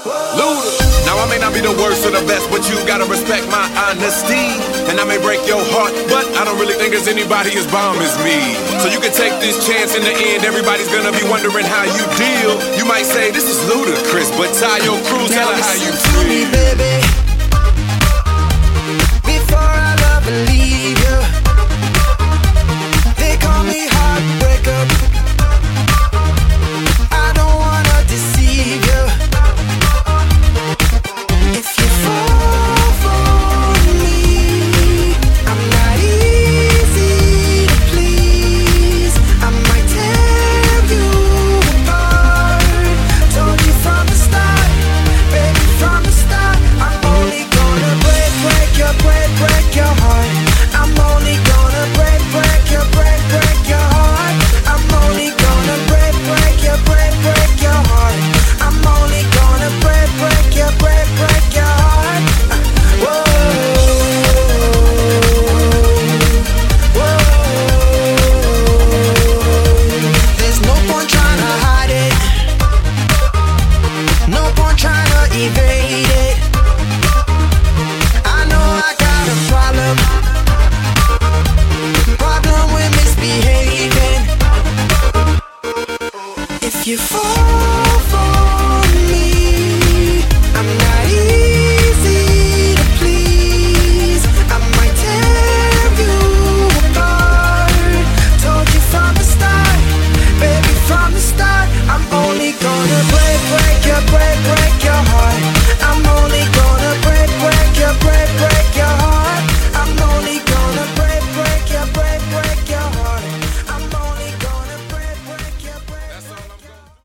Luda. Now I may not be the worst or the best, but you gotta respect my honesty. And I may break your heart, but I don't really think there's anybody as bomb as me. So you can take this chance. In the end, everybody's gonna be wondering how you deal. You might say this is ludicrous, but tie your crew, tell her how you feel. Me, baby, before I love and leave you. They call me heartbreaker. I don't wanna deceive you. If you fall for me, I'm not easy to please. I might tear you apart. Told you from the start, baby, from the start. I'm only gonna break your heart. I'm only gonna break your heart. I'm only gonna break your heart. I'm only gonna break your heart. Whoa, whoa. There's no point trying to hide it. No point trying to evade it. I know I got a problem with misbehaving. If you fall for me, I'm not easy to please. I might tear you apart. Told you from the start, baby, from the start. I'm only gonna